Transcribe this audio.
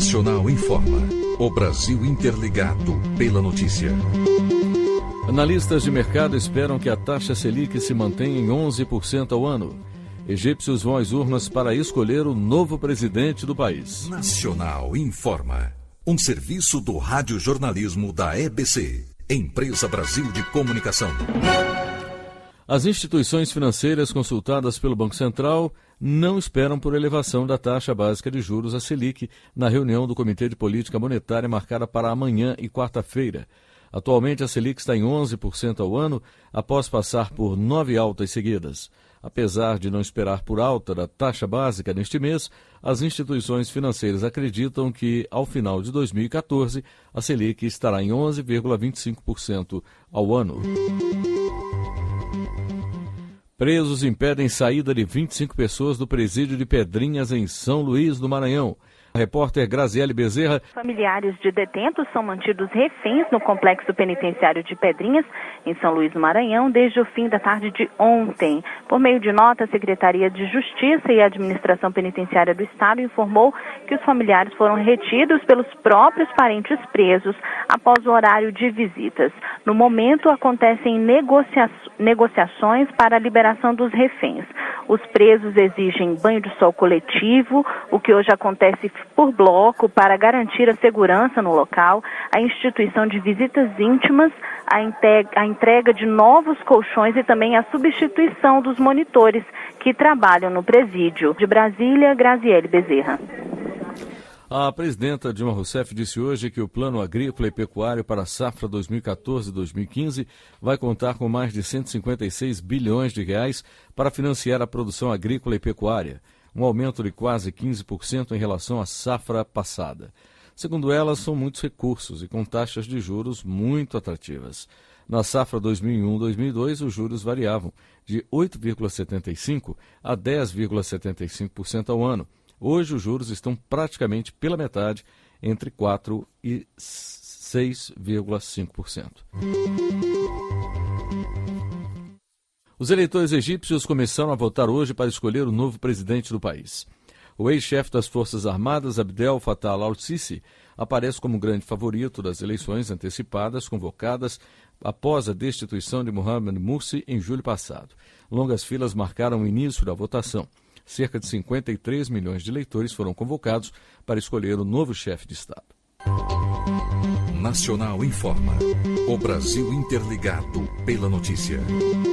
Nacional informa. O Brasil interligado pela notícia. Analistas de mercado esperam que a taxa Selic se mantenha em 11% ao ano. Egípcios vão às urnas para escolher o novo presidente do país. Nacional informa. Um serviço do radiojornalismo da EBC, Empresa Brasil de Comunicação. As instituições financeiras consultadas pelo Banco Central não esperam por elevação da taxa básica de juros, a Selic, na reunião do Comitê de Política Monetária marcada para amanhã e quarta-feira. Atualmente, a Selic está em 11% ao ano, após passar por 9 altas seguidas. Apesar de não esperar por alta da taxa básica neste mês, as instituições financeiras acreditam que, ao final de 2014, a Selic estará em 11,25% ao ano. Presos impedem saída de 25 pessoas do presídio de Pedrinhas, em São Luís do Maranhão. A repórter Graziele Bezerra. Familiares de detentos são mantidos reféns no complexo penitenciário de Pedrinhas, em São Luís do Maranhão, desde o fim da tarde de ontem. Por meio de nota, a Secretaria de Justiça e Administração Penitenciária do Estado informou que os familiares foram retidos pelos próprios parentes presos após o horário de visitas. No momento, acontecem negociações para a liberação dos reféns. Os presos exigem banho de sol coletivo, o que hoje acontece por bloco, para garantir a segurança no local, a instituição de visitas íntimas, a entrega de novos colchões e também a substituição dos monitores que trabalham no presídio. De Brasília, Graziele Bezerra. A presidenta Dilma Rousseff disse hoje que o Plano Agrícola e Pecuário para a safra 2014-2015 vai contar com mais de 156 bilhões de reais para financiar a produção agrícola e pecuária, um aumento de quase 15% em relação à safra passada. Segundo ela, são muitos recursos e com taxas de juros muito atrativas. Na safra 2001-2002, os juros variavam de 8,75% a 10,75% ao ano. Hoje, os juros estão praticamente pela metade, entre 4% e 6,5%. Os eleitores egípcios começaram a votar hoje para escolher o novo presidente do país. O ex-chefe das Forças Armadas, Abdel Fattah al-Sisi, aparece como grande favorito das eleições antecipadas convocadas após a destituição de Mohamed Morsi em julho passado. Longas filas marcaram o início da votação. Cerca de 53 milhões de eleitores foram convocados para escolher o novo chefe de Estado. Nacional informa. O Brasil interligado pela notícia.